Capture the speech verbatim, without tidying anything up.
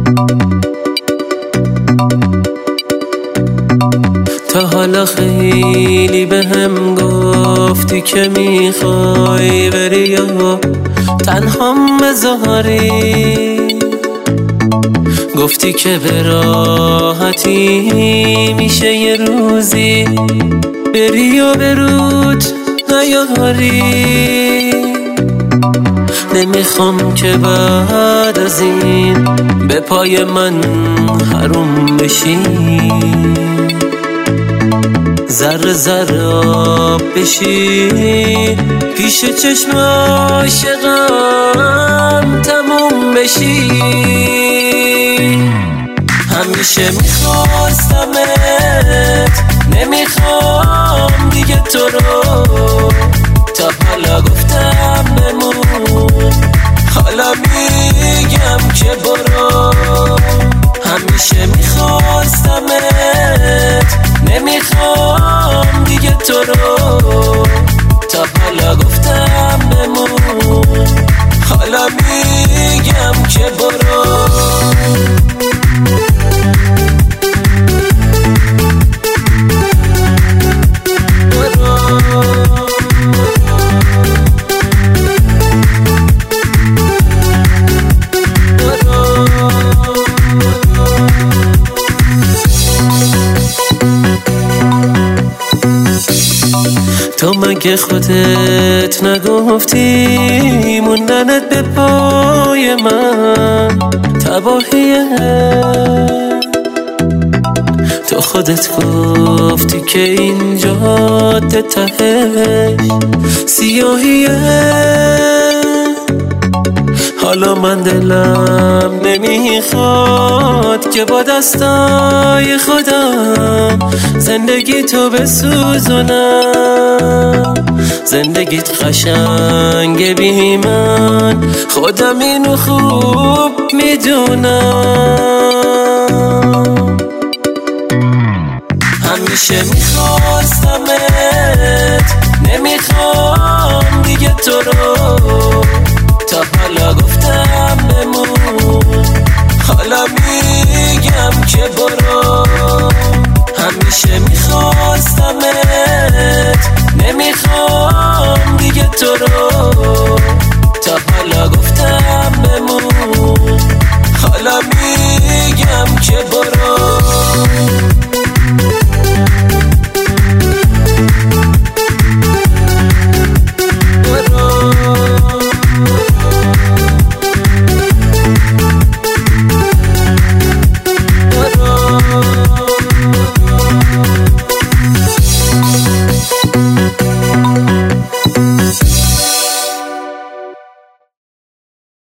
تا حالا خیلی به هم گفتی که میخوای بری یا تنهام بذاری، گفتی که به راحتی میشه یه روزی بری و برود نیاری. نمیخوام که بعد از این به پای من حروم بشی، ذره ذره آب بشی پیش چشم عاشقم تموم بشی. همیشه میخواستمت، نمیخوام دیگه تو رو، تا حالا گفتم بمون، حالا میگم که برو. همیشه میخواستمت، نمیخوام دیگه تو رو، تا حالا گفتم بمون، حالا میگم که برو. تو مگه خودت نگفتی موندنت به پای من تباهیه؟ تو خودت گفتی که این جاده تهش سیاهیه. حالا من دلم نمیخواد که با دستای خودم زندگی تو بسوزونم. زندگیت قشنگه بی من، خودم اینو خوب میدونم. همیشه میخواستمت، نمیخوام دیگه تو رو، تا حالا گفتم بمون، حالا میگم که برو. همیشه میخواستمت، نمیخوام دیگه تو رو، تا حالا گفتم بمون، حالا میگم که برو.